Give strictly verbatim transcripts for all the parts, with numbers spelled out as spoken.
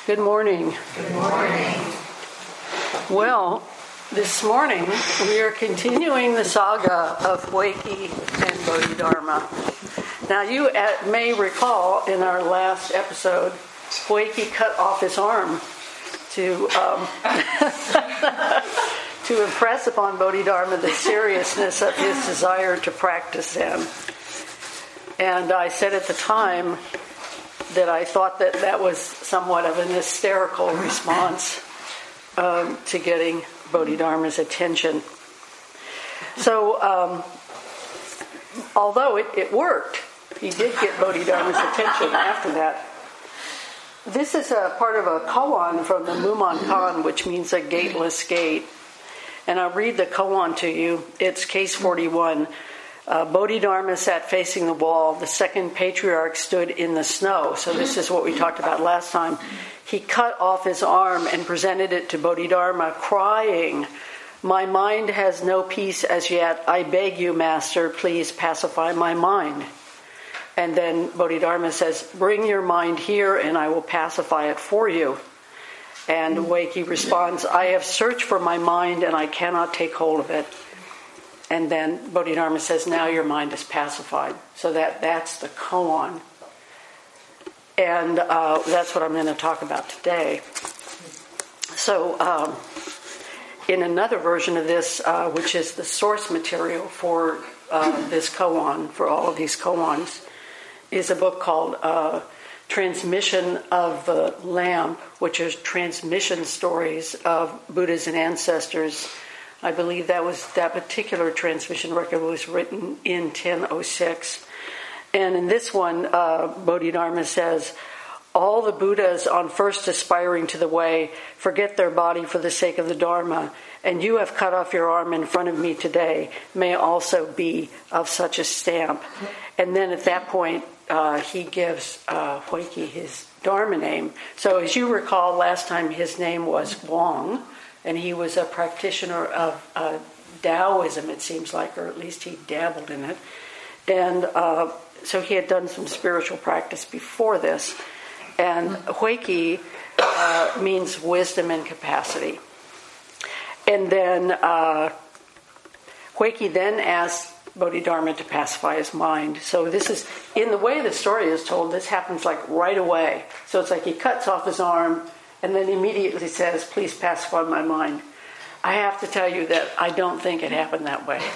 Good morning. Good morning. Well, this morning we are continuing the saga of Hueki and Bodhidharma. Now, you may recall in our last episode, Hueki cut off his arm to um, to impress upon Bodhidharma the seriousness of his desire to practice Zen. And I said at the time that I thought that that was somewhat of an hysterical response um, to getting Bodhidharma's attention. So, um, although it, it worked, he did get Bodhidharma's attention after that. This is a part of a koan from the Mumonkan, Kan, which means a gateless gate. And I'll read the koan to you. It's case forty-one. Uh, Bodhidharma sat facing the wall. The second patriarch stood in the snow. So this is what we talked about last time. He cut off his arm and presented it to Bodhidharma, crying, "My mind has no peace as yet. I beg you, Master, please pacify my mind." And then Bodhidharma says, "Bring your mind here and I will pacify it for you." And Hueki responds, "I have searched for my mind and I cannot take hold of it." And then Bodhidharma says, "Now your mind is pacified." So that, that's the koan. And uh, that's what I'm going to talk about today. So um, in another version of this, uh, which is the source material for uh, this koan, for all of these koans, is a book called uh, Transmission of the Lamp, which is transmission stories of Buddhas and ancestors. I believe that was that particular transmission record was written in ten oh six. And in this one, uh, Bodhidharma says, "All the Buddhas on first aspiring to the way forget their body for the sake of the Dharma, and you have cut off your arm in front of me today, may also be of such a stamp." And then at that point, uh, he gives uh, Hueki his Dharma name. So as you recall, last time his name was Wong, and he was a practitioner of uh, Taoism, it seems like, or at least he dabbled in it. And uh, so he had done some spiritual practice before this. And Hueki uh, means wisdom and capacity. And then uh, Hueki then asked Bodhidharma to pacify his mind. So this is, in the way the story is told, this happens like right away. So it's like he cuts off his arm and then immediately says, "Please pacify my mind." I have to tell you that I don't think it happened that way.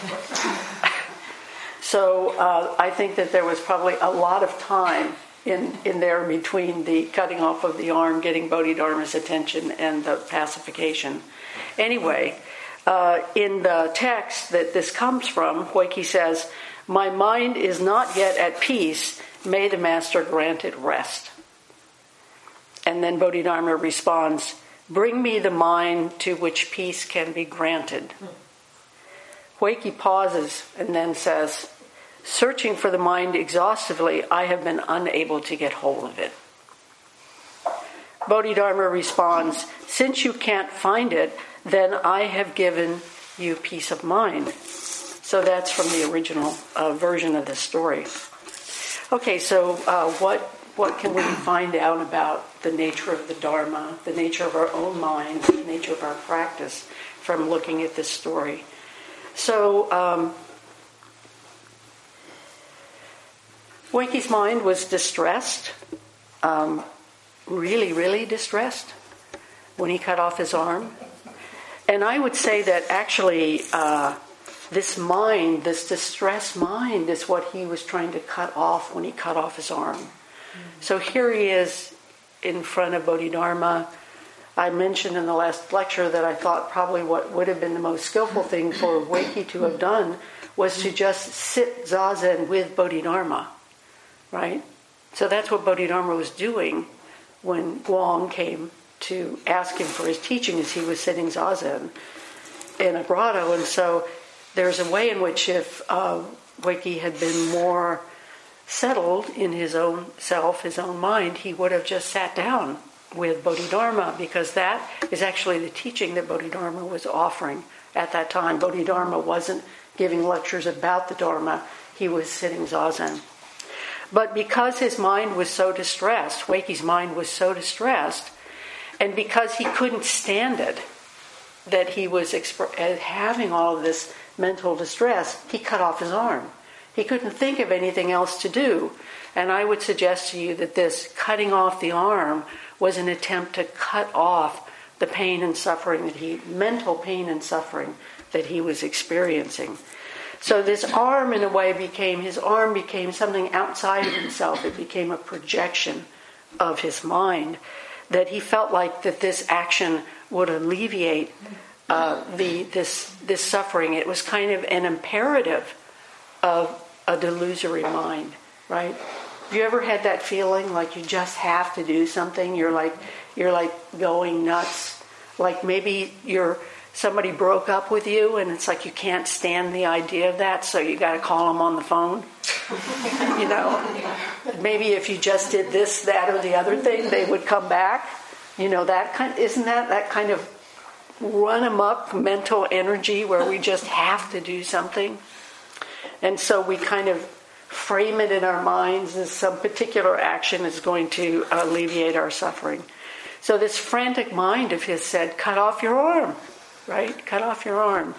So uh, I think that there was probably a lot of time in, in there between the cutting off of the arm, getting Bodhidharma's attention, and the pacification. Anyway, uh, in the text that this comes from, Hueki says, "My mind is not yet at peace. May the Master grant it rest." And then Bodhidharma responds, "Bring me the mind to which peace can be granted." Hueki pauses and then says, "Searching for the mind exhaustively, I have been unable to get hold of it." Bodhidharma responds, "Since you can't find it, then I have given you peace of mind." So that's from the original uh, version of the story. Okay, so uh, what what can we find out about the nature of the Dharma, the nature of our own minds, the nature of our practice from looking at this story? So um, Hueki's mind was distressed, um, really, really distressed when he cut off his arm. And I would say that actually uh, this mind, this distressed mind, is what he was trying to cut off when he cut off his arm. So here he is in front of Bodhidharma. I mentioned in the last lecture that I thought probably what would have been the most skillful thing for Hueki to have done was to just sit zazen with Bodhidharma, right? So that's what Bodhidharma was doing when Wong came to ask him for his teaching, as he was sitting zazen in a grotto. And so there's a way in which if uh, Hueki had been more settled in his own self, his own mind, he would have just sat down with Bodhidharma, because that is actually the teaching that Bodhidharma was offering at that time. Bodhidharma wasn't giving lectures about the Dharma, he was sitting zazen. But because his mind was so distressed, Hueki's mind was so distressed, And because he couldn't stand it, that he was exp- having all of this mental distress, he cut off his arm. He couldn't think of anything else to do. And I would suggest to you that this cutting off the arm was an attempt to cut off the pain and suffering that he, mental pain and suffering that he was experiencing. So this arm, in a way, became, his arm became something outside of himself. It became a projection of his mind, that he felt like that this action would alleviate uh, the this this suffering. It was kind of an imperative of a delusory mind, right? Have you ever had that feeling like you just have to do something? You're like you're like going nuts. Like maybe you're somebody broke up with you, and it's like you can't stand the idea of that, so you got to call them on the phone. You know, maybe if you just did this, that, or the other thing, they would come back. You know, that kind. Isn't that that kind of run amok mental energy where we just have to do something? And so we kind of frame it in our minds as some particular action is going to alleviate our suffering. So this frantic mind of his said, cut off your arm, right? Cut off your arm.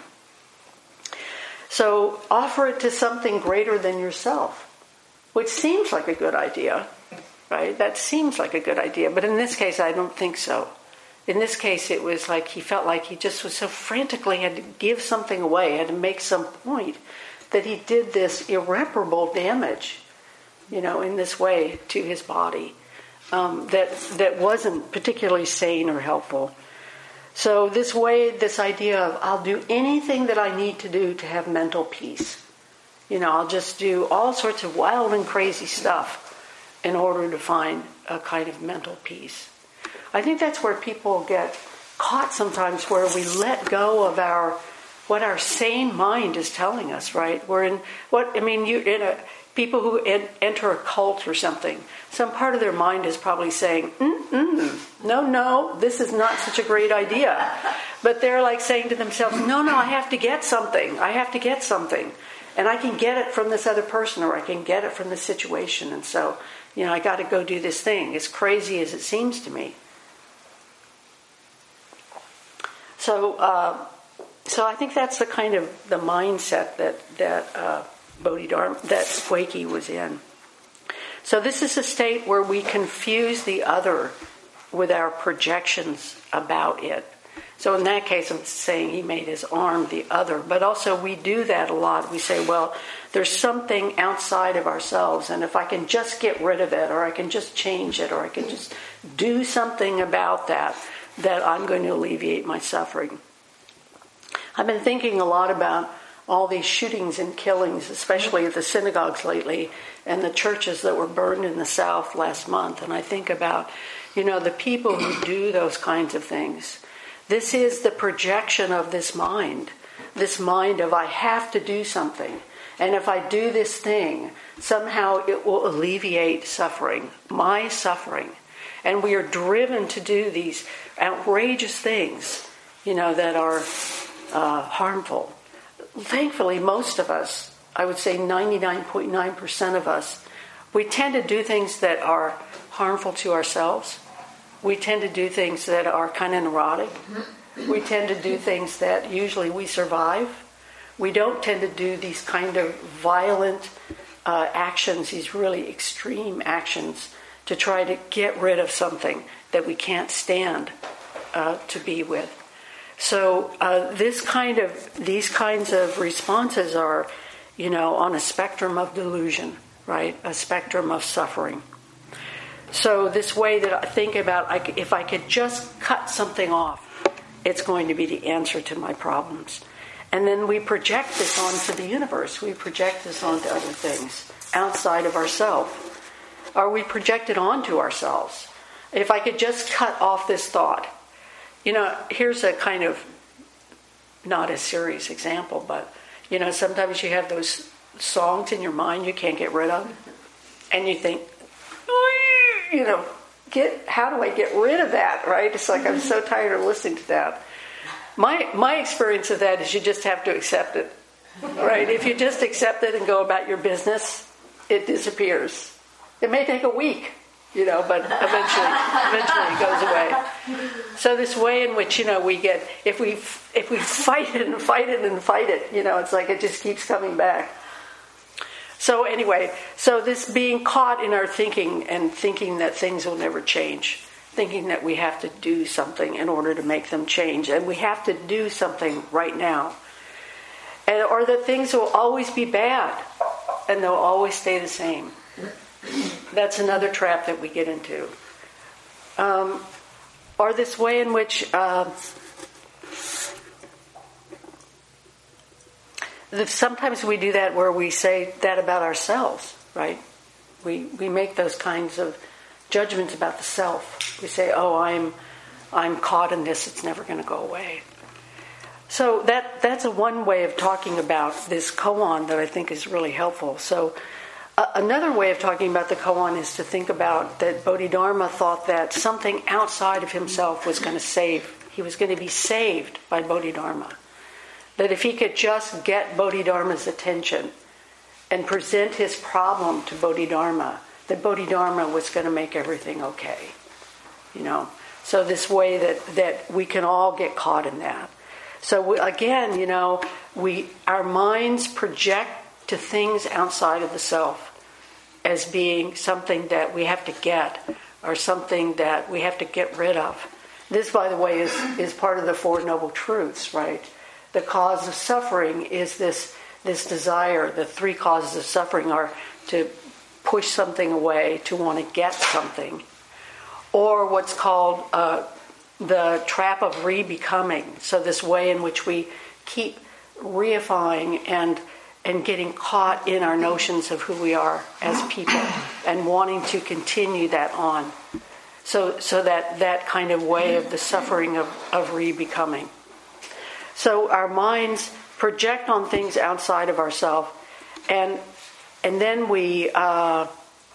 So offer it to something greater than yourself, which seems like a good idea, right? That seems like a good idea. But in this case, I don't think so. In this case, it was like he felt like he just was so frantically had to give something away, had to make some point, that he did this irreparable damage, you know, in this way to his body um, that that wasn't particularly sane or helpful. So this way, this idea of I'll do anything that I need to do to have mental peace. You know, I'll just do all sorts of wild and crazy stuff in order to find a kind of mental peace. I think that's where people get caught sometimes, where we let go of our what our sane mind is telling us, right? We're in what I mean. You in a people who en- enter a cult or something. Some part of their mind is probably saying, Mm-mm, "No, no, this is not such a great idea." But they're like saying to themselves, "No, no, I have to get something. I have to get something, and I can get it from this other person, or I can get it from this situation. And so, you know, I got to go do this thing, as crazy as it seems to me." So. Uh, So I think that's the kind of the mindset that that uh, Bodhidharma, that Huike was in. So this is a state where we confuse the other with our projections about it. So in that case, I'm saying he made his arm the other, but also we do that a lot. We say, well, there's something outside of ourselves, and if I can just get rid of it, or I can just change it, or I can just do something about that, that I'm going to alleviate my suffering. I've been thinking a lot about all these shootings and killings, especially at the synagogues lately, and the churches that were burned in the South last month. And I think about, you know, the people who do those kinds of things. This is the projection of this mind, this mind of I have to do something. And if I do this thing, somehow it will alleviate suffering, my suffering. And we are driven to do these outrageous things, you know, that are Uh, harmful. Thankfully, most of us, I would say ninety-nine point nine percent of us, we tend to do things that are harmful to ourselves. We tend to do things that are kind of neurotic. We tend to do things that usually we survive. We don't tend to do these kind of violent uh, actions, these really extreme actions, to try to get rid of something that we can't stand uh, to be with. So uh, this kind of these kinds of responses are, you know, on a spectrum of delusion, right? A spectrum of suffering. So this way that I think about, I, if I could just cut something off, it's going to be the answer to my problems. And then we project this onto the universe. We project this onto other things outside of ourselves. Or we project it onto ourselves. If I could just cut off this thought. You know, here's a kind of, not a serious example, but, you know, sometimes you have those songs in your mind you can't get rid of. And you think, you know, get how do I get rid of that, right? It's like I'm so tired of listening to that. My my experience of that is you just have to accept it, right? If you just accept it and go about your business, it disappears. It may take a week, you know, but eventually, eventually it goes away. So this way in which, you know, we get, if we if we fight it and fight it and fight it, you know, it's like it just keeps coming back. So anyway, so this being caught in our thinking and thinking that things will never change, thinking that we have to do something in order to make them change, and we have to do something right now, and or that things will always be bad and they'll always stay the same. That's another trap that we get into. Um, or this way in which uh, sometimes we do that where we say that about ourselves, right? We we make those kinds of judgments about the self. We say, "Oh, I'm I'm caught in this; it's never going to go away." So that that's a one way of talking about this koan that I think is really helpful. So uh, another way of talking about the koan is to think about that Bodhidharma thought that something outside of himself was going to save. He was going to be saved by Bodhidharma. That if he could just get Bodhidharma's attention and present his problem to Bodhidharma, that Bodhidharma was going to make everything okay. You know, so this way that, that we can all get caught in that. So we, again, you know, we our minds project to things outside of the self as being something that we have to get or something that we have to get rid of. This, by the way, is, is part of the Four Noble Truths, right? The cause of suffering is this this desire. The three causes of suffering are to push something away, to want to get something, or what's called uh, the trap of re-becoming. So this way in which we keep reifying and and getting caught in our notions of who we are as people and wanting to continue that on. So so that, that kind of way of the suffering of, of re-becoming. So our minds project on things outside of ourselves, and and then we uh,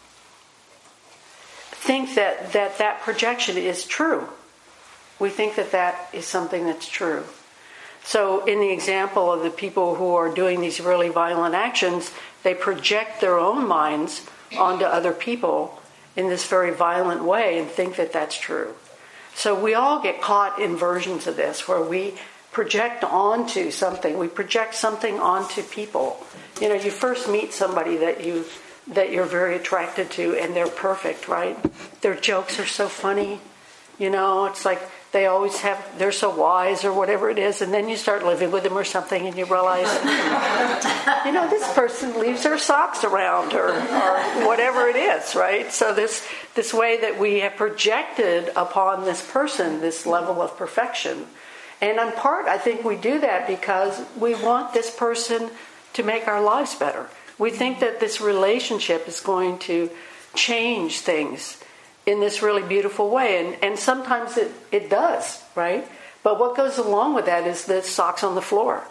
think that, that that projection is true. We think that that is something that's true. So in the example of the people who are doing these really violent actions, they project their own minds onto other people in this very violent way and think that that's true. So we all get caught in versions of this where we project onto something. We project something onto people. You know, you first meet somebody that you that you're very attracted to, and they're perfect, right? Their jokes are so funny. You know, it's like they always have, they're so wise or whatever it is, and then you start living with them or something and you realize, you know, this person leaves their socks around or, or whatever it is, right? So this this way that we have projected upon this person this level of perfection. And in part, I think we do that because we want this person to make our lives better. We think that this relationship is going to change things in this really beautiful way. And, and sometimes it, it does, right? But what goes along with that is the socks on the floor.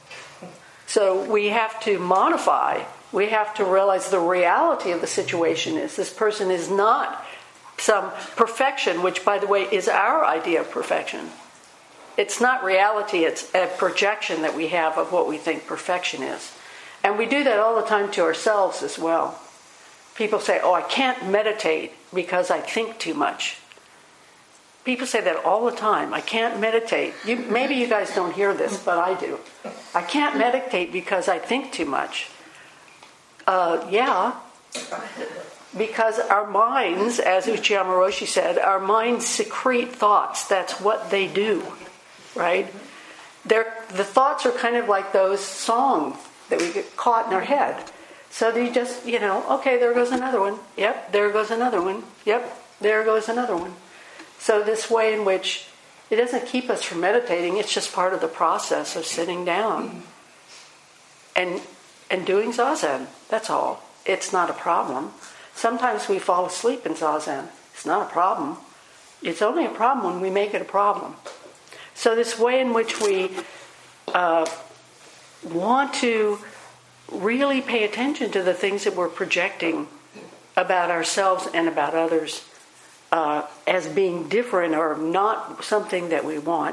So we have to modify. We have to realize the reality of the situation is this person is not some perfection, which, by the way, is our idea of perfection. It's not reality, it's a projection that we have of what we think perfection is. And we do that all the time to ourselves as well. People say, oh, I can't meditate because I think too much. People say that all the time. I can't meditate. You, maybe you guys don't hear this, but I do. I can't meditate because I think too much. Uh, yeah. Because our minds, as Uchiyama Roshi said, our minds secrete thoughts. That's what they do. Right? They're, the thoughts are kind of like those songs that we get caught in our head. So you just, you know, okay, there goes another one. Yep, there goes another one. Yep, there goes another one. So this way in which it doesn't keep us from meditating, it's just part of the process of sitting down and and doing zazen. That's all. It's not a problem. Sometimes we fall asleep in zazen. It's not a problem. It's only a problem when we make it a problem. So this way in which we uh, want to really pay attention to the things that we're projecting about ourselves and about others uh, as being different or not something that we want.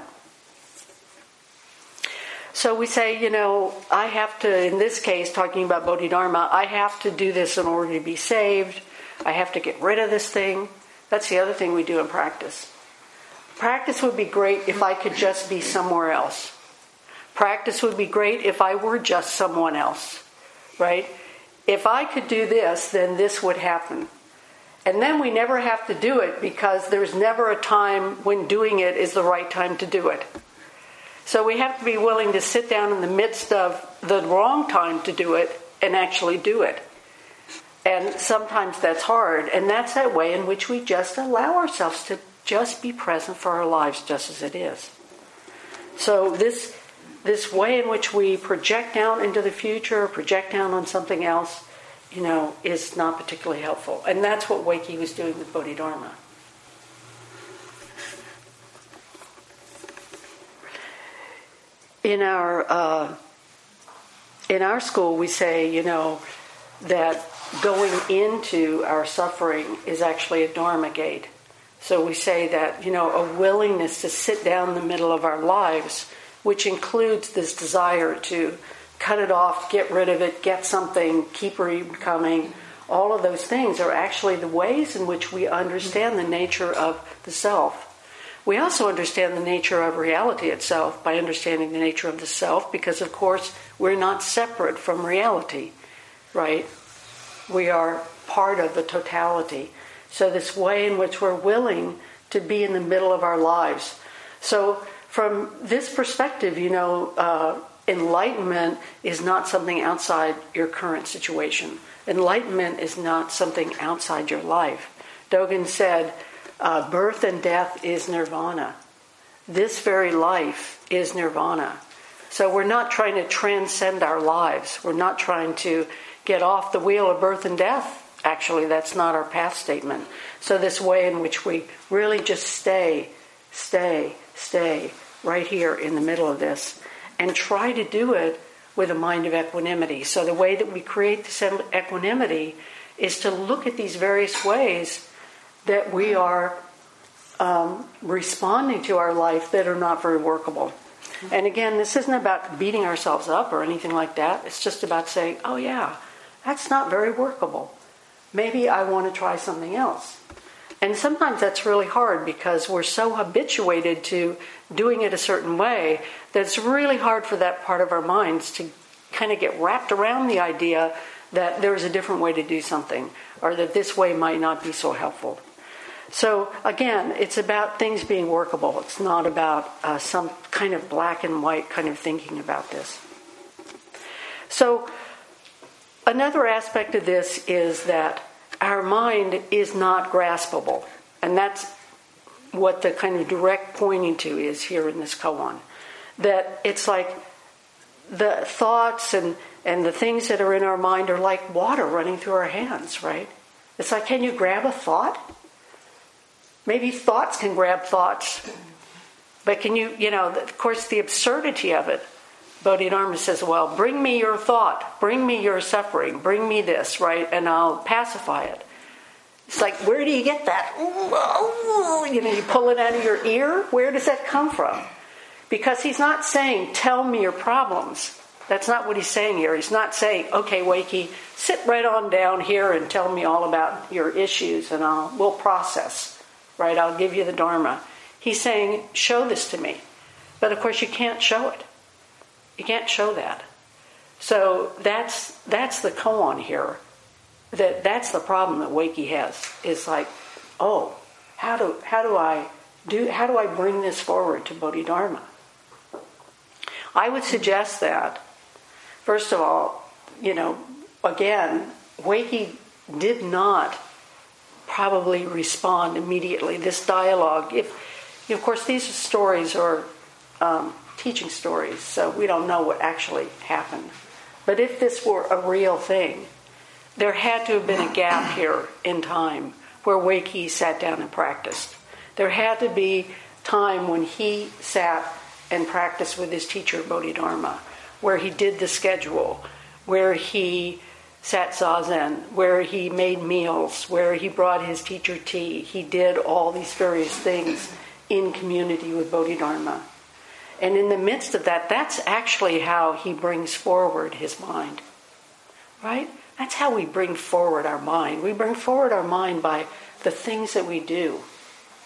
So we say, you know, I have to, in this case, talking about Bodhidharma, I have to do this in order to be saved. I have to get rid of this thing. That's the other thing we do in practice. Practice would be great if I could just be somewhere else. Practice would be great if I were just someone else, right? If I could do this, then this would happen. And then we never have to do it because there's never a time when doing it is the right time to do it. So we have to be willing to sit down in the midst of the wrong time to do it and actually do it. And sometimes that's hard. And that's that way in which we just allow ourselves to just be present for our lives just as it is. So this this way in which we project down into the future, project down on something else, you know, is not particularly helpful. And that's what Wakey was doing with Bodhidharma. In our uh, in our school, we say, you know, that going into our suffering is actually a dharma gate. So we say that, you know, a willingness to sit down in the middle of our lives, which includes this desire to cut it off, get rid of it, get something, keep coming. All of those things are actually the ways in which we understand the nature of the self. We also understand the nature of reality itself by understanding the nature of the self because, of course, we're not separate from reality, right? We are part of the totality. So this way in which we're willing to be in the middle of our lives. So from this perspective, you know, uh, enlightenment is not something outside your current situation. Enlightenment is not something outside your life. Dogen said, uh, birth and death is nirvana. This very life is nirvana. So we're not trying to transcend our lives. We're not trying to get off the wheel of birth and death. Actually, that's not our path statement. So this way in which we really just stay, stay, stay right here in the middle of this and try to do it with a mind of equanimity. So the way that we create this equanimity is to look at these various ways that we are um, responding to our life that are not very workable. And again, this isn't about beating ourselves up or anything like that. It's just about saying, oh yeah, that's not very workable. Maybe I want to try something else. And sometimes that's really hard because we're so habituated to doing it a certain way that it's really hard for that part of our minds to kind of get wrapped around the idea that there's a different way to do something or that this way might not be so helpful. So again, it's about things being workable. It's not about uh, some kind of black and white kind of thinking about this. So another aspect of this is that our mind is not graspable. And that's what the kind of direct pointing to is here in this koan. That it's like the thoughts and, and the things that are in our mind are like water running through our hands, right? It's like, can you grab a thought? Maybe thoughts can grab thoughts. But can you, you know, of course, the absurdity of it. Bodhidharma says, well, bring me your thought, bring me your suffering, bring me this, right? And I'll pacify it. It's like, where do you get that? You know, you pull it out of your ear? Where does that come from? Because he's not saying, tell me your problems. That's not what he's saying here. He's not saying, okay, Wakey, sit right on down here and tell me all about your issues and I'll, we'll process, right? I'll give you the Dharma. He's saying, show this to me. But of course, you can't show it. You can't show that. So that's that's the koan here. That that's the problem that Wakey has. Is like, oh, how do how do I do how do I bring this forward to Bodhidharma? I would suggest that, first of all, you know, again, Wakey did not probably respond immediately. This dialogue, if you know, of course these stories are um, teaching stories, so we don't know what actually happened. But if this were a real thing, there had to have been a gap here in time where Wakey sat down and practiced. There had to be time when he sat and practiced with his teacher Bodhidharma, where he did the schedule, where he sat zazen, where he made meals, where he brought his teacher tea. He did all these various things in community with Bodhidharma. And in the midst of that, that's actually how he brings forward his mind. Right? That's how we bring forward our mind. We bring forward our mind by the things that we do.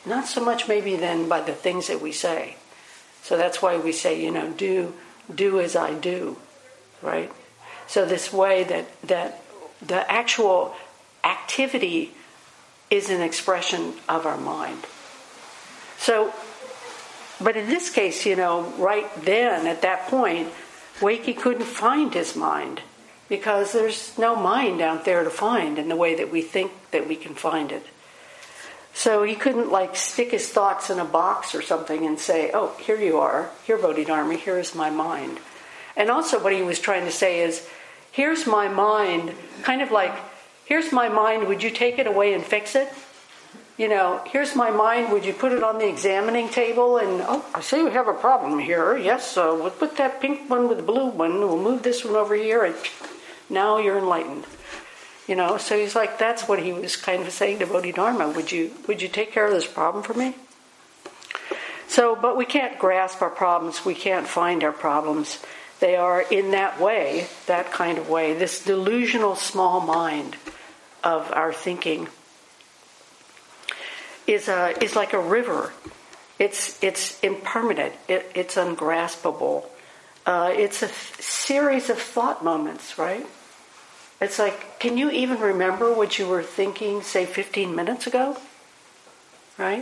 not so much maybe then by the things that we say. So that's why we say, you know, do do as I do, right? So this way that that the actual activity is an expression of our mind. So, but in this case, you know, right then at that point, Wakey couldn't find his mind because there's no mind out there to find in the way that we think that we can find it. So he couldn't like stick his thoughts in a box or something and say, oh, here you are, here Bodhidharma, here is my mind. And also what he was trying to say is, here's my mind, kind of like, here's my mind, would you take it away and fix it? You know, here's my mind, would you put it on the examining table? And, oh, I see we have a problem here. Yes, uh, we'll put that pink one with the blue one, we'll move this one over here, and now you're enlightened. You know, so he's like, that's what he was kind of saying to Bodhidharma. Would you would you take care of this problem for me? So, but we can't grasp our problems. We can't find our problems. They are in that way, that kind of way, this delusional small mind of our thinking is a is like a river. It's it's impermanent. It, it's ungraspable. Uh, it's a f- series of thought moments, right? It's like, can you even remember what you were thinking, say, fifteen minutes ago? Right?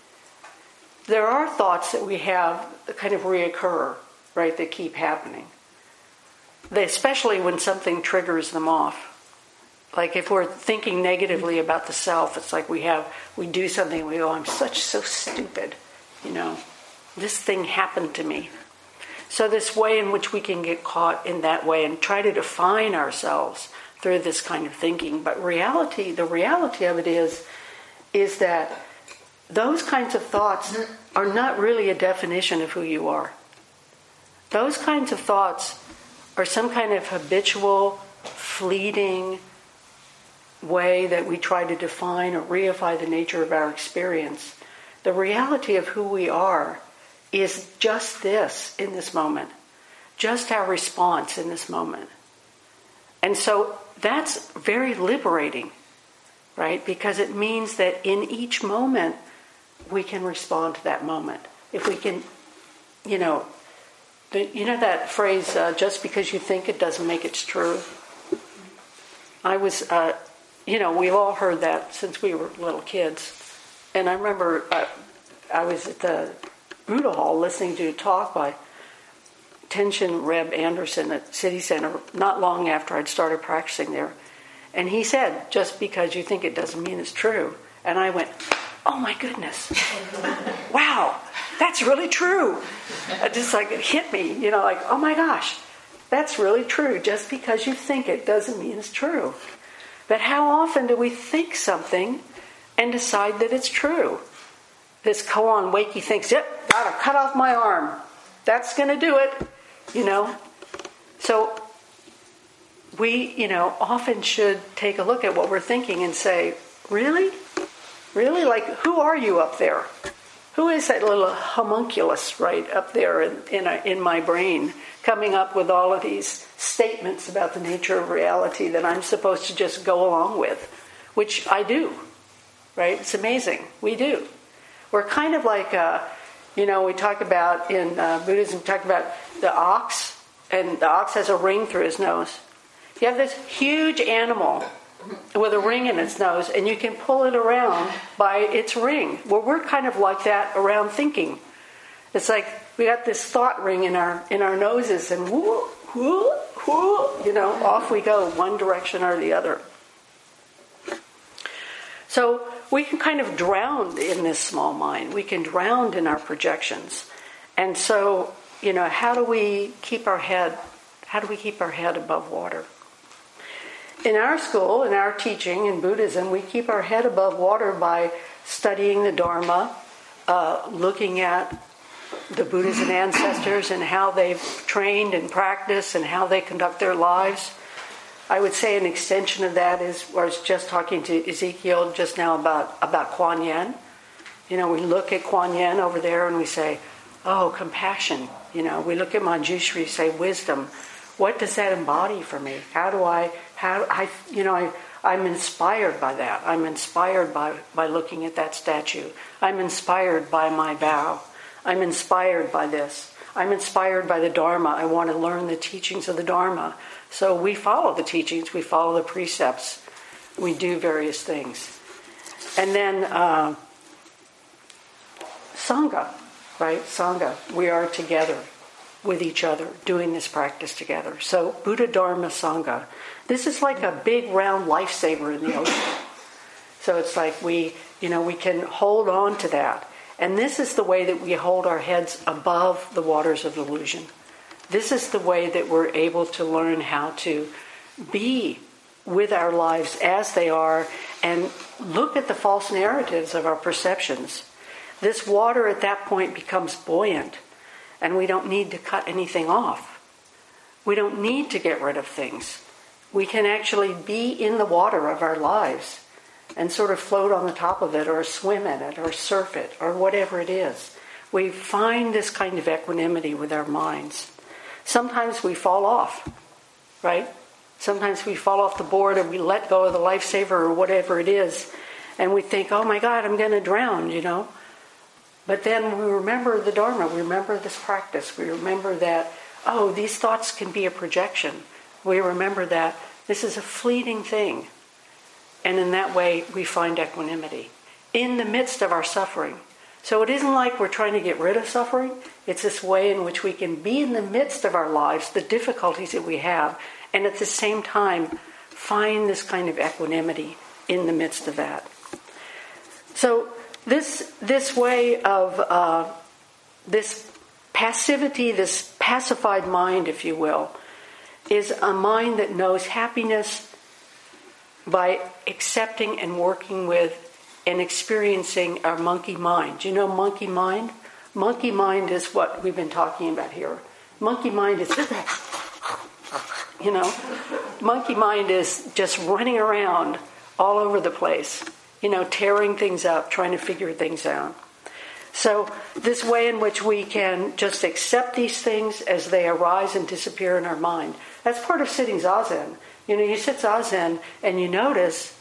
There are thoughts that we have that kind of reoccur, right, that keep happening. They, especially when something triggers them off. Like if we're thinking negatively about the self, it's like we have, we do something and we go, I'm such, so stupid, you know. This thing happened to me. So this way in which we can get caught in that way and try to define ourselves through this kind of thinking. But reality, the reality of it is, is that those kinds of thoughts are not really a definition of who you are. Those kinds of thoughts are some kind of habitual, fleeting way that we try to define or reify the nature of our experience. The reality of who we are is just this in this moment, just our response in this moment. And so that's very liberating, right? Because it means that in each moment we can respond to that moment. If we can, you know, the, you know that phrase, uh, just because you think it doesn't make it true? I was, uh, you know, we've all heard that since we were little kids. And I remember uh, I was at the Buddha Hall listening to a talk by Tenshin Reb Anderson at City Center not long after I'd started practicing there. And he said, just because you think it doesn't mean it's true. And I went, oh my goodness. Wow, that's really true. It just like it hit me, you know, like, oh my gosh, that's really true. Just because you think it doesn't mean it's true. But how often do we think something and decide that it's true? This koan Wakey thinks, yep, gotta cut off my arm. That's going to do it, you know. So we, you know, often should take a look at what we're thinking and say, really? Really? Like, who are you up there? Who is that little homunculus right up there in in, a, in my brain coming up with all of these statements about the nature of reality that I'm supposed to just go along with, which I do, right? It's amazing. We do. We're kind of like, uh, you know, we talk about in uh, Buddhism, we talk about the ox, and the ox has a ring through his nose. You have this huge animal with a ring in its nose, and you can pull it around by its ring. Well, we're kind of like that around thinking. It's like we got this thought ring in our in our noses, and whoo, whoo, whoo, you know, off we go, one direction or the other. So we can kind of drown in this small mind. We can drown in our projections. And so, you know, how do we keep our head, how do we keep our head above water? In our school, in our teaching in Buddhism, we keep our head above water by studying the Dharma, uh, looking at the Buddhas and ancestors and how they've trained and practiced and how they conduct their lives. I would say an extension of that is, I was just talking to Ezekiel just now about, about Kuan Yin. You know, we look at Kuan Yin over there and we say, oh, compassion. You know, we look at Manjushri, say wisdom. What does that embody for me? How do I, how I, you know, I, I'm inspired by that. I'm inspired by, by looking at that statue. I'm inspired by my vow. I'm inspired by this. I'm inspired by the Dharma. I want to learn the teachings of the Dharma. So we follow the teachings. We follow the precepts. We do various things. And then uh, Sangha, right? Sangha. We are together with each other, doing this practice together. So Buddha, Dharma, Sangha. This is like a big round lifesaver in the ocean. So it's like we, you know, we can hold on to that. And this is the way that we hold our heads above the waters of illusion. This is the way that we're able to learn how to be with our lives as they are and look at the false narratives of our perceptions. This water at that point becomes buoyant, and we don't need to cut anything off. We don't need to get rid of things. We can actually be in the water of our lives and sort of float on the top of it or swim in it or surf it or whatever it is. We find this kind of equanimity with our minds. Sometimes we fall off, right? Sometimes we fall off the board and we let go of the lifesaver or whatever it is, and we think, oh my God, I'm going to drown, you know. But then we remember the Dharma, we remember this practice, we remember that, oh, these thoughts can be a projection. We remember that this is a fleeting thing. And in that way, we find equanimity in the midst of our suffering. So it isn't like we're trying to get rid of suffering. It's this way in which we can be in the midst of our lives, the difficulties that we have, and at the same time find this kind of equanimity in the midst of that. So this this way of uh, this passivity, this pacified mind, if you will, is a mind that knows happiness by accepting and working with and experiencing our monkey mind. Do you know monkey mind? Monkey mind is what we've been talking about here. Monkey mind is, you know, monkey mind is just running around all over the place, you know, tearing things up, trying to figure things out. So this way in which we can just accept these things as they arise and disappear in our mind. That's part of sitting Zazen. You know, you sit Zazen and you notice,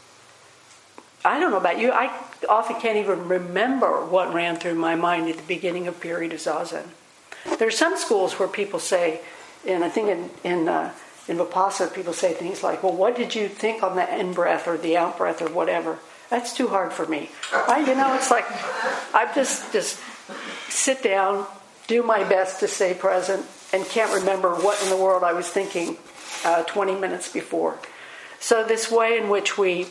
I don't know about you, I often can't even remember what ran through my mind at the beginning of period of Zazen. There are some schools where people say, and I think in in, uh, in Vipassana people say things like, well, what did you think on the in-breath or the out-breath or whatever? That's too hard for me. I, you know, it's like, I just, just sit down, do my best to stay present, and can't remember what in the world I was thinking uh, twenty minutes before. So this way in which we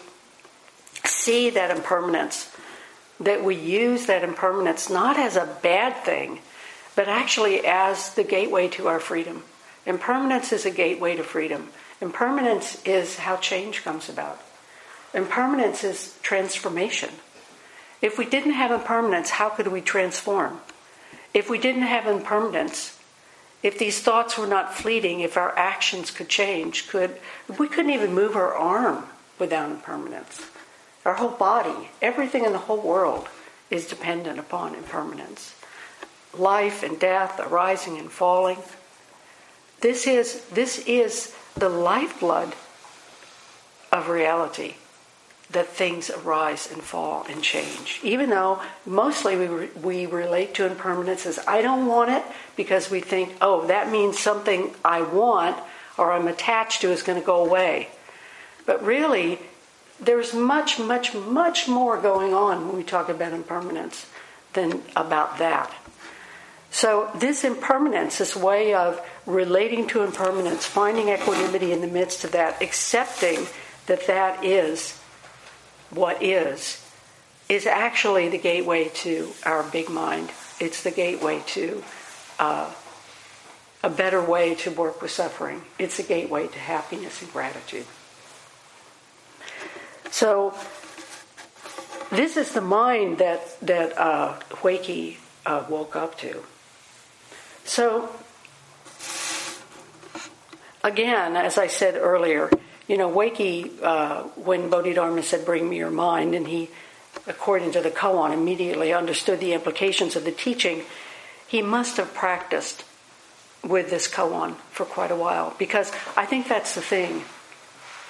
see that impermanence, that we use that impermanence not as a bad thing, but actually as the gateway to our freedom. Impermanence is a gateway to freedom. Impermanence is how change comes about. Impermanence is transformation. If we didn't have impermanence, how could we transform? If we didn't have impermanence, if these thoughts were not fleeting, if our actions could change, could we couldn't even move our arm without impermanence. Our whole body, everything in the whole world is dependent upon impermanence. Life and death, arising and falling. This is this is the lifeblood of reality, that things arise and fall and change. Even though mostly we re- we relate to impermanence as I don't want it, because we think, oh, that means something I want or I'm attached to is going to go away. But really, there's much, much, much more going on when we talk about impermanence than about that. So this impermanence, this way of relating to impermanence, finding equanimity in the midst of that, accepting that that is what is, is actually the gateway to our big mind. It's the gateway to uh, a better way to work with suffering. It's a gateway to happiness and gratitude. So this is the mind that that uh, Huike uh, woke up to. So again, as I said earlier, you know, Huike, uh, when Bodhidharma said, "Bring me your mind," and he, according to the koan, immediately understood the implications of the teaching, he must have practiced with this koan for quite a while, because I think that's the thing.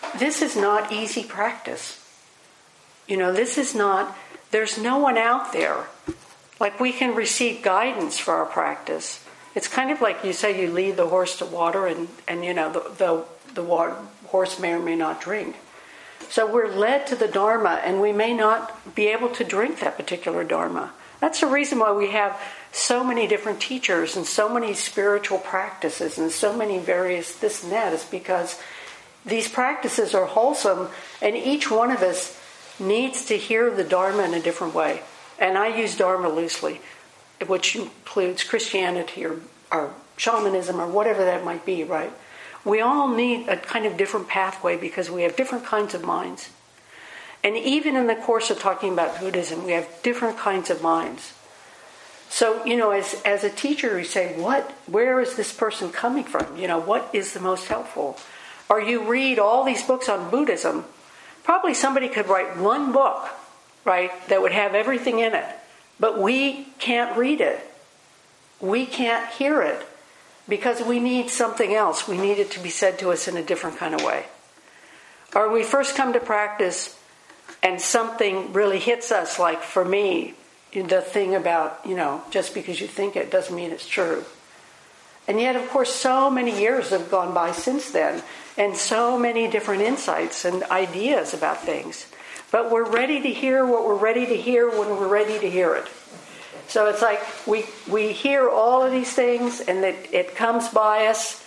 this is not easy practice. You know, this is not, there's no one out there. Like, we can receive guidance for our practice. It's kind of like you say you lead the horse to water and, and you know, the, the, the water, horse may or may not drink. So we're led to the Dharma, and we may not be able to drink that particular Dharma. That's the reason why we have so many different teachers and so many spiritual practices and so many various this and that, is because these practices are wholesome, and each one of us needs to hear the Dharma in a different way. And I use Dharma loosely, which includes Christianity or, or shamanism or whatever that might be, right? We all need a kind of different pathway because we have different kinds of minds. And even in the course of talking about Buddhism, we have different kinds of minds. So, you know, as, as a teacher, you say, what, where is this person coming from? You know, what is the most helpful? Or you read all these books on Buddhism. Probably somebody could write one book, right, that would have everything in it. But we can't read it. We can't hear it. Because we need something else. We need it to be said to us in a different kind of way. Or we first come to practice and something really hits us, like for me, the thing about, you know, just because you think it doesn't mean it's true. And yet, of course, so many years have gone by since then, and so many different insights and ideas about things. But we're ready to hear what we're ready to hear when we're ready to hear it. So it's like we we hear all of these things, and it, it comes by us,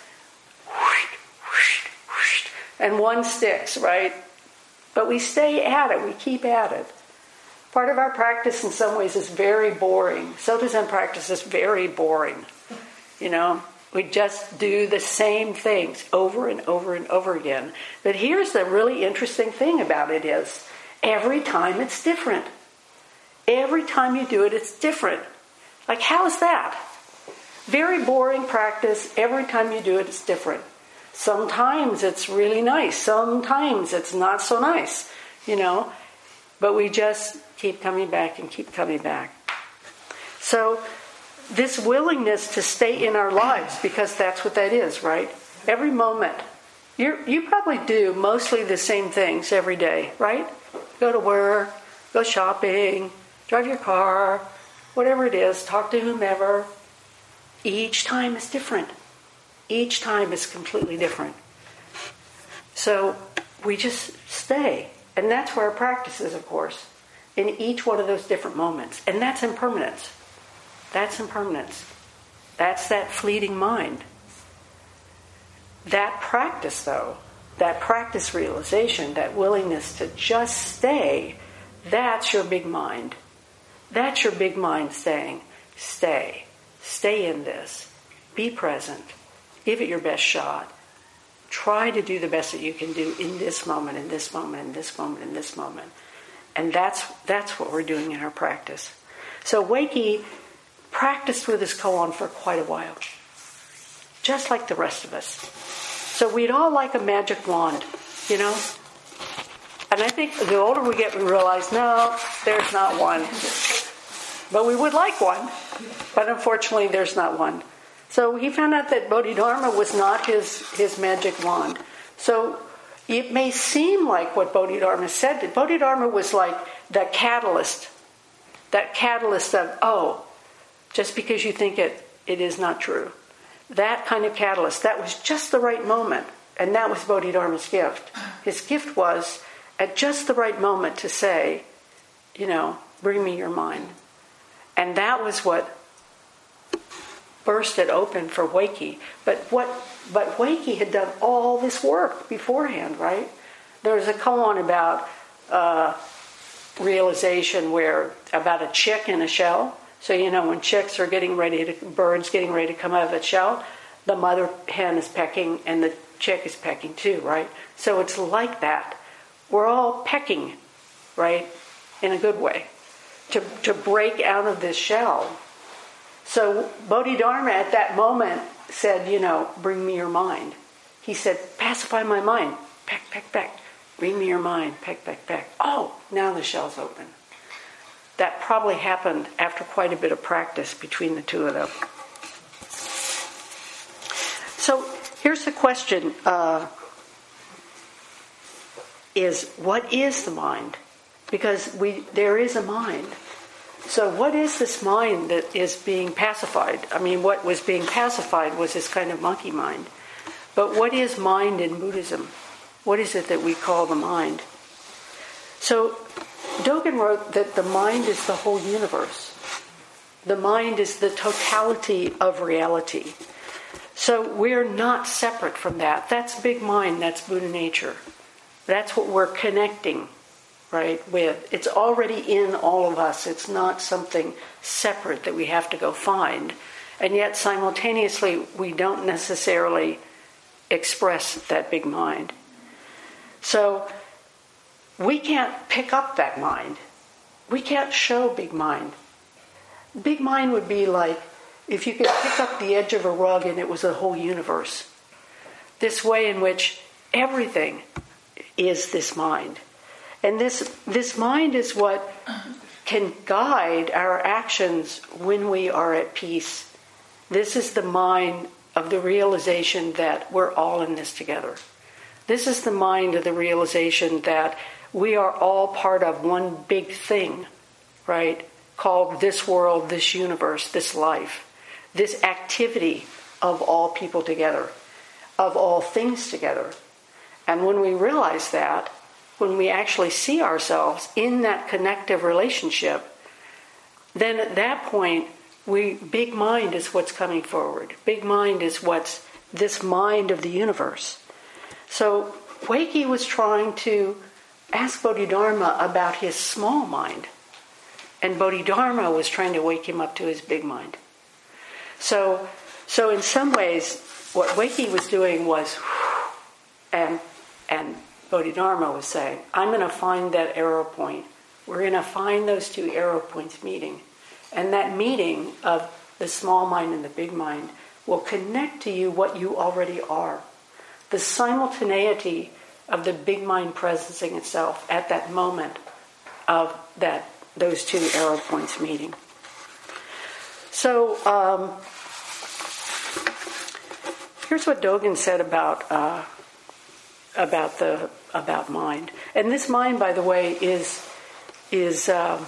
and one sticks, right? But we stay at it. We keep at it. Part of our practice in some ways is very boring. Soto Zen practice is very boring. You know, we just do the same things over and over and over again. But here's the really interesting thing about it is, every time it's different. Every time you do it, it's different. Like, how is that? Very boring practice. Every time you do it, it's different. Sometimes it's really nice. Sometimes it's not so nice, you know. But we just keep coming back and keep coming back. So this willingness to stay in our lives, because that's what that is, right? Every moment. You you probably do mostly the same things every day, right? Go to work, go shopping, drive your car, whatever it is, talk to whomever. Each time is different. Each time is completely different. So we just stay. And that's where our practice is, of course, in each one of those different moments. And that's impermanence. That's impermanence. That's that fleeting mind. That practice, though, that practice realization, that willingness to just stay, that's your big mind. That's your big mind saying, stay. Stay in this. Be present. Give it your best shot. Try to do the best that you can do in this moment, in this moment, in this moment, in this moment. And that's that's what we're doing in our practice. So Wakey practiced with his koan for quite a while. Just like the rest of us. So we'd all like a magic wand, you know? And I think the older we get, we realize, no, there's not one. But we would like one. But unfortunately, there's not one. So he found out that Bodhidharma was not his, his magic wand. So it may seem like what Bodhidharma said. That Bodhidharma was like the catalyst. That catalyst of, oh, just because you think it, it is not true. That kind of catalyst. That was just the right moment. And that was Bodhidharma's gift. His gift was at just the right moment to say, you know, bring me your mind. And that was what burst it open for Wakey. But what but Wakey had done all this work beforehand, right? There was a koan about uh, realization where about a chick in a shell. So you know when chicks are getting ready to birds getting ready to come out of the shell, the mother hen is pecking and the chick is pecking too, right? So it's like that. We're all pecking, right? In a good way. To to break out of this shell. So Bodhidharma at that moment said, you know, bring me your mind. He said, pacify my mind. Peck, peck, peck. Bring me your mind. Peck, peck, peck. Oh, now the shell's open. That probably happened after quite a bit of practice between the two of them. So here's the question. Uh, is what is the mind? Because we there is a mind. So what is this mind that is being pacified? I mean, what was being pacified was this kind of monkey mind. But what is mind in Buddhism? What is it that we call the mind? So Dogen wrote that the mind is the whole universe. The mind is the totality of reality. So we're not separate from that. That's big mind, that's Buddha nature. That's what we're connecting, right, with. It's already in all of us. It's not something separate that we have to go find. And yet simultaneously we don't necessarily express that big mind. So we can't pick up that mind. We can't show big mind. Big mind would be like if you could pick up the edge of a rug and it was a whole universe. This way in which everything is this mind. And this this mind is what can guide our actions when we are at peace. This is the mind of the realization that we're all in this together. This is the mind of the realization that we are all part of one big thing, right? Called this world, this universe, this life, this activity of all people together, of all things together. And when we realize that, when we actually see ourselves in that connective relationship, then at that point, we big mind is what's coming forward. Big mind is what's this mind of the universe. So Huike was trying to ask Bodhidharma about his small mind. And Bodhidharma was trying to wake him up to his big mind. So, so in some ways, what Huike was doing was, and and Bodhidharma was saying, I'm going to find that arrow point. We're going to find those two arrow points meeting. And that meeting of the small mind and the big mind will connect to you what you already are. The simultaneity of the big mind presencing itself at that moment of that those two arrow points meeting. So um, here's what Dogen said about uh, about the about mind. And this mind, by the way, is is um,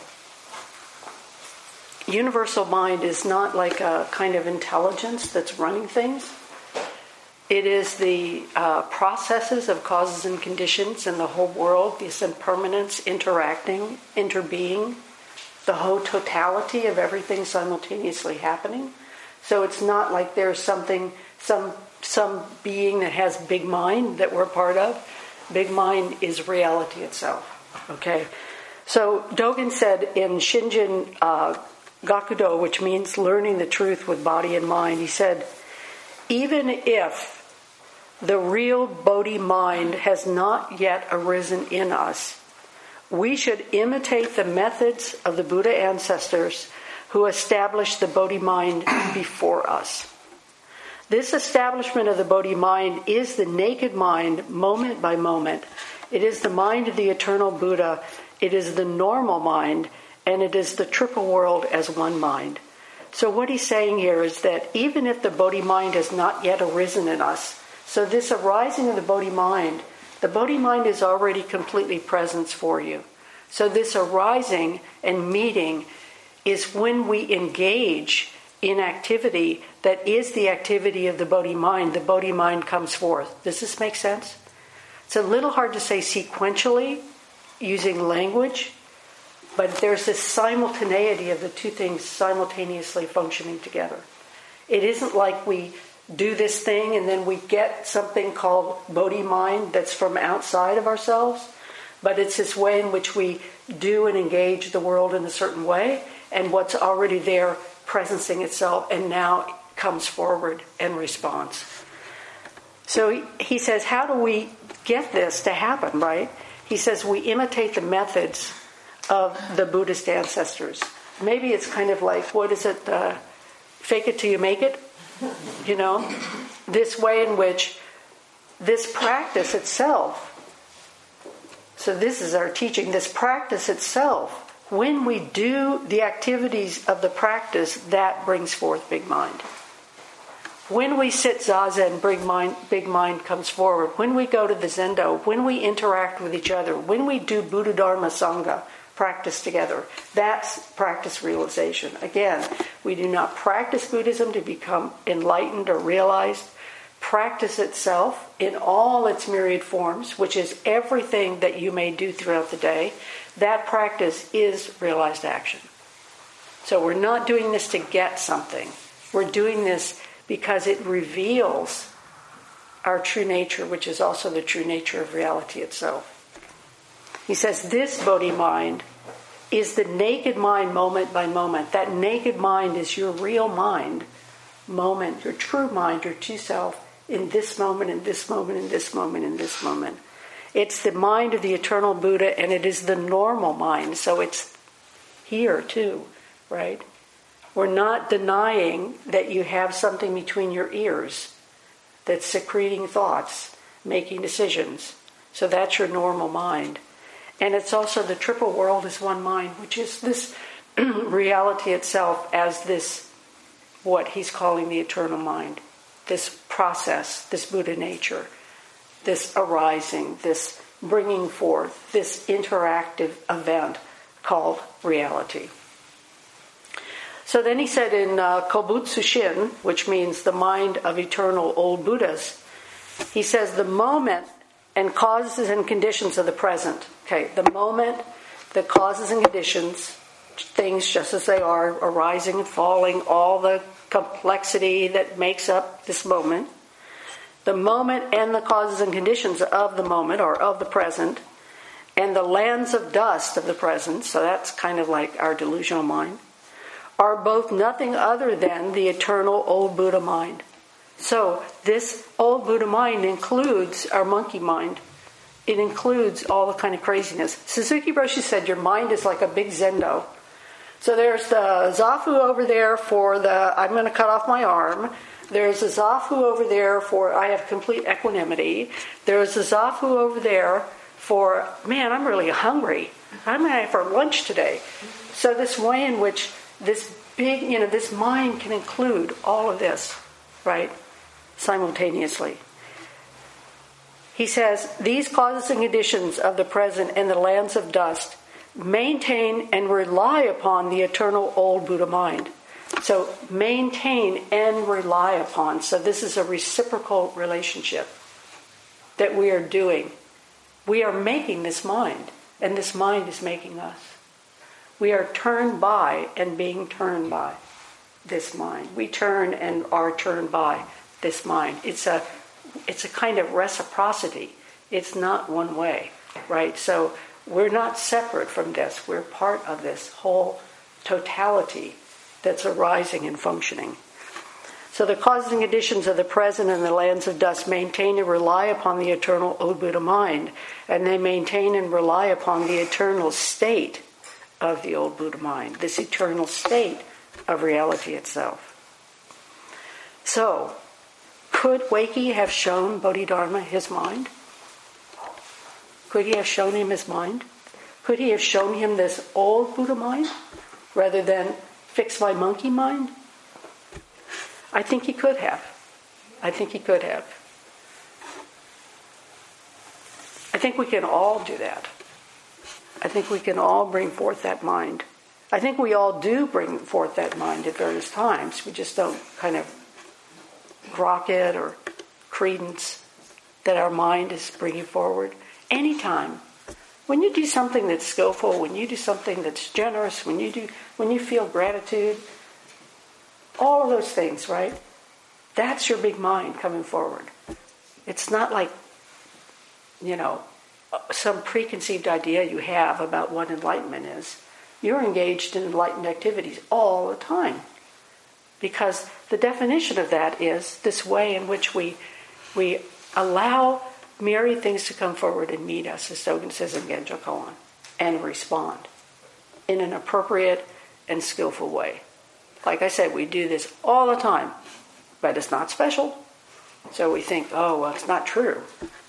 universal mind is not like a kind of intelligence that's running things. It is the uh, processes of causes and conditions in the whole world, this impermanence, interacting, interbeing, the whole totality of everything simultaneously happening. So it's not like there's something, some some being that has big mind that we're part of. Big mind is reality itself. Okay, so Dogen said in Shinjin uh, Gakudo, which means learning the truth with body and mind, he said, even if the real Bodhi mind has not yet arisen in us, we should imitate the methods of the Buddha ancestors who established the Bodhi mind before us. This establishment of the Bodhi mind is the naked mind, moment by moment. It is the mind of the eternal Buddha. It is the normal mind, and it is the triple world as one mind. So what he's saying here is that even if the Bodhi mind has not yet arisen in us, so this arising of the Bodhi mind, the Bodhi mind is already completely present for you. So this arising and meeting is when we engage in activity that is the activity of the Bodhi mind. The Bodhi mind comes forth. Does this make sense? It's a little hard to say sequentially using language, but there's this simultaneity of the two things simultaneously functioning together. It isn't like we do this thing and then we get something called Bodhi mind that's from outside of ourselves, but it's this way in which we do and engage the world in a certain way, and what's already there presencing itself and now comes forward and responds. So he, he says, how do we get this to happen, right? He says we imitate the methods of the Buddhist ancestors. Maybe it's kind of like, what is it, uh, fake it till you make it? You know, this way in which this practice itself, so this is our teaching, this practice itself, when we do the activities of the practice, that brings forth big mind. When we sit zazen, big mind, big mind comes forward. When we go to the zendo, when we interact with each other, when we do Buddha Dharma Sangha practice together, that's practice realization. Again, we do not practice Buddhism to become enlightened or realized. Practice itself in all its myriad forms, which is everything that you may do throughout the day, that practice is realized action. So we're not doing this to get something. We're doing this because it reveals our true nature, which is also the true nature of reality itself. He says this Bodhi mind is the naked mind moment by moment. That naked mind is your real mind, moment, your true mind, your true self, in this moment, in this moment, in this moment, in this moment. It's the mind of the eternal Buddha, and it is the normal mind, so it's here too, right? We're not denying that you have something between your ears that's secreting thoughts, making decisions. So that's your normal mind. And it's also the triple world is one mind, which is this reality itself as this, what he's calling the eternal mind. This process, this Buddha nature, this arising, this bringing forth, this interactive event called reality. So then he said in uh, Kobutsu Shin, which means the mind of eternal old Buddhas, he says the moment and causes and conditions of the present. Okay, the moment, the causes and conditions, things just as they are, arising and falling, all the complexity that makes up this moment. The moment and the causes and conditions of the moment or of the present, and the lands of dust of the present, so that's kind of like our delusional mind, are both nothing other than the eternal old Buddha mind. So this old Buddha mind includes our monkey mind. It includes all the kind of craziness. Suzuki Roshi said your mind is like a big zendo. So there's the zafu over there for the, I'm going to cut off my arm. There's a zafu over there for, I have complete equanimity. There's a zafu over there for, man, I'm really hungry. I'm going to have for lunch today. So this way in which this big, you know, this mind can include all of this, right, simultaneously. He says, these causes and conditions of the present and the lands of dust maintain and rely upon the eternal old Buddha mind. So maintain and rely upon. So this is a reciprocal relationship that we are doing. We are making this mind, and this mind is making us. We are turned by and being turned by this mind. We turn and are turned by this mind. It's a it's a kind of reciprocity. It's not one way, right? So we're not separate from this. We're part of this whole totality that's arising and functioning. So the causes and conditions of the present and the lands of dust maintain and rely upon the eternal old Buddha mind, and they maintain and rely upon the eternal state of the old Buddha mind, this eternal state of reality itself. So, could Wakey have shown Bodhidharma his mind? Could he have shown him his mind? Could he have shown him this old Buddha mind rather than fix my monkey mind? I think he could have. I think he could have. I think we can all do that. I think we can all bring forth that mind. I think we all do bring forth that mind at various times. We just don't kind of grok it or credence that our mind is bringing forward. Anytime. When you do something that's skillful, when you do something that's generous, when you do, when you feel gratitude, all of those things, right? That's your big mind coming forward. It's not like, you know, some preconceived idea you have about what enlightenment is. You're engaged in enlightened activities all the time. Because the definition of that is this way in which we we allow myriad things to come forward and meet us, as Dogen says in Genjo Koan, and respond in an appropriate and skillful way. Like I said, we do this all the time, but it's not special. So we think, oh, well, it's not true.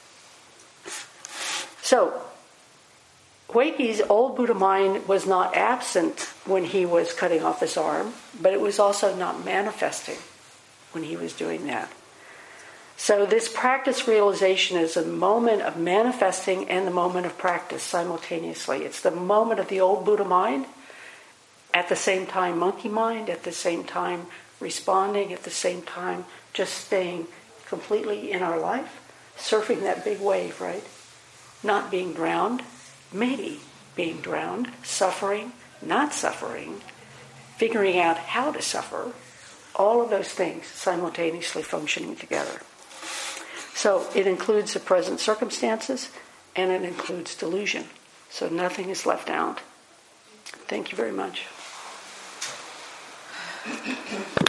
So, Wakey's old Buddha mind was not absent when he was cutting off his arm, but it was also not manifesting. when he was doing that. So this practice realization is a moment of manifesting and the moment of practice simultaneously. It's the moment of the old Buddha mind, at the same time monkey mind, at the same time responding, at the same time just staying completely in our life, surfing that big wave, right? Not being drowned, maybe being drowned, suffering, not suffering, figuring out how to suffer, all of those things simultaneously functioning together. So it includes the present circumstances and it includes delusion. So nothing is left out. Thank you very much.